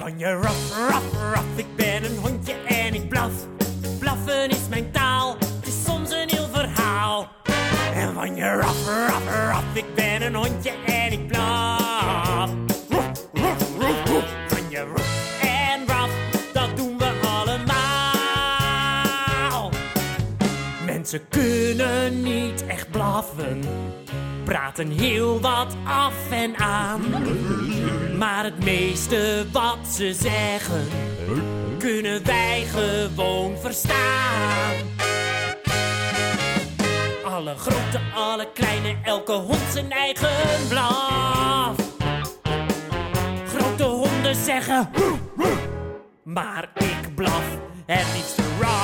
van je raf, raf, raf. Ik ben een hondje en ik blaf. Blaffen is mijn taal, het is soms een heel verhaal. En van je raf, raf, raf. Ik ben een hondje en ik blaf. Roef, roef, roef, roef. Van je roef en raf, dat doen we allemaal. Mensen kunnen niet echt blaffen, praten heel wat af en aan. Maar het meeste wat ze zeggen, kunnen wij gewoon verstaan. Alle grote, alle kleine, elke hond zijn eigen blaf. Grote honden zeggen, maar ik blaf het liefst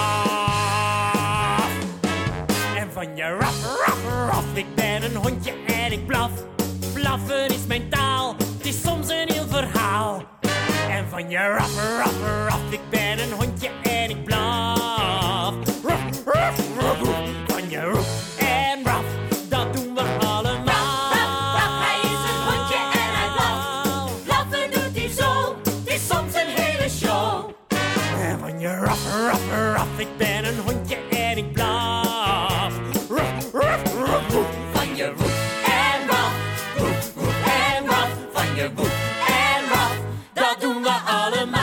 raf. En van je raf, raf, raf. Ik ben een hondje en ik blaf. Blaffen is mijn taal, het is soms een heel verhaal. En van je raf, raf, raf. Ik ben een hondje en ik blaf. Raf, raf, raf, raf. Van je roef en raf, dat doen we allemaal. Raf, raf, hij is een hondje en hij blaft. Blaffen doet hij zo, het is soms een hele show. En van je raf, raf, raf. Ik ben een hondje en ik blaf. Raf, raf, raf, raf. Van je roef en raf, roef, roef en raf. Van je roef en raf, dat doen we allemaal.